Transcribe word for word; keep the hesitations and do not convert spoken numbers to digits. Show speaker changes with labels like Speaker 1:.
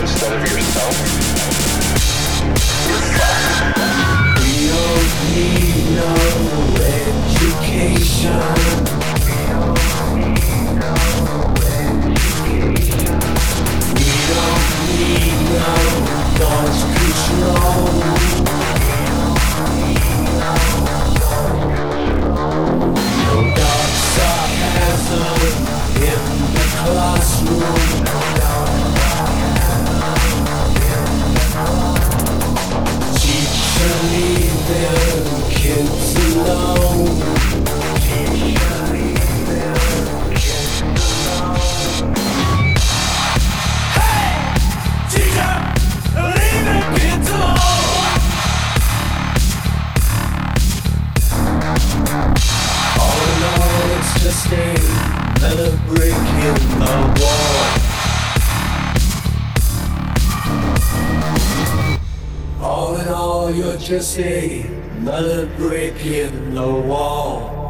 Speaker 1: instead of yourself, you're fucked.
Speaker 2: We don't need no education. We don't need no thought control. No dark sarcasm in the classroom. Teacher, leave them kids alone. Teacher, leave them kids alone. Hey! Teacher, leave them kids alone. All in all, it's just another break in the wall. All in all, you're just another brick in the wall.